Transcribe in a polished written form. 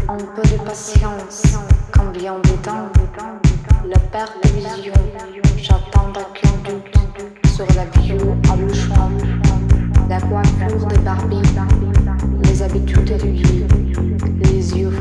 Un peu de patience, combien de temps? La perte de vision, j'attends qu'un doute sur la bio à choix. La coiffure de Barbie, les habitudes de vie, les yeux